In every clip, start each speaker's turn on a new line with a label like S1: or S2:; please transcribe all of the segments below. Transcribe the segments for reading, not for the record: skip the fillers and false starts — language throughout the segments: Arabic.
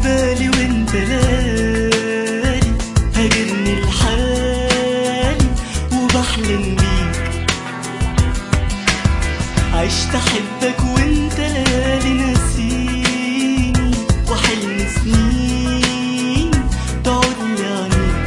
S1: بالي وانت لالي، هاجرني لحالي وبحلم بيك. عشت احبك وانت لالي ناسيني، وحلم سنين تعودلي عنيك.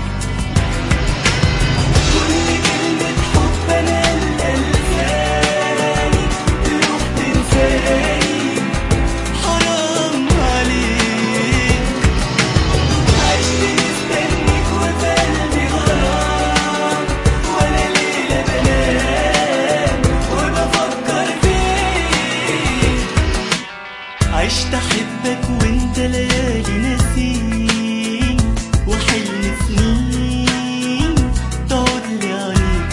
S1: كل كلمة حب انا القلقاني تروح تنساني، حرام عليك. عشت مستنيك وقلبي غرام، وانا ليلة بنام وبفكر فيك. عشت احبك وانت ليالي ناسيني، وحلم سنين تعودلي عنيك.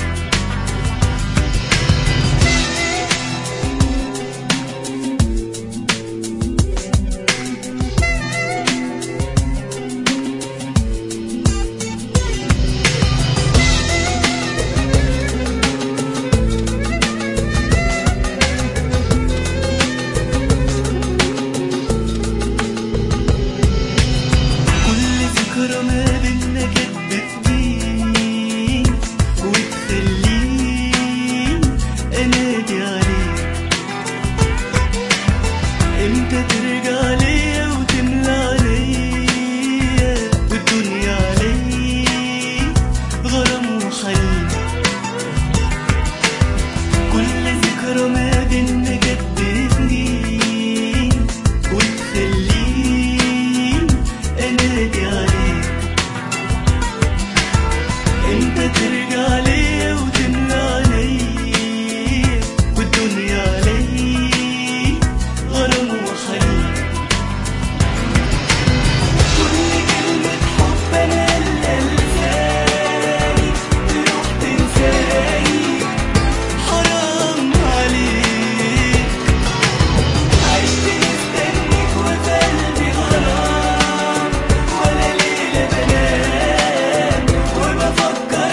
S1: كل ذكرى ما بينا كانت بتديني وتخليني انادي عليك. امتى ترجع ليا وتملى عليا والدنيا عليا غرام وحنين. كل ذكرى ما بينا كانت بتديني وتخليني انادي عليك. امتى ترجع ليا وتملى عليا والدنيا عليا غرام وحنين. كل كلمة حب انا القلقاني تروح تنساني، حرام عليك. عشت مستنيك وقلبي غرام، وانا ليلة بنام وبفكر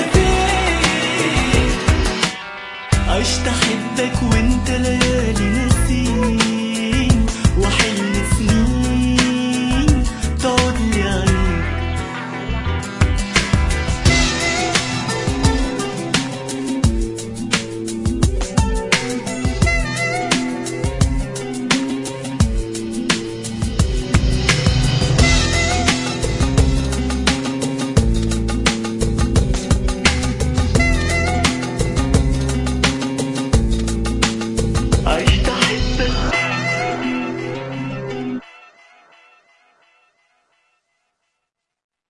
S1: فيك. عشت احبك وانت ليالي ناسيني،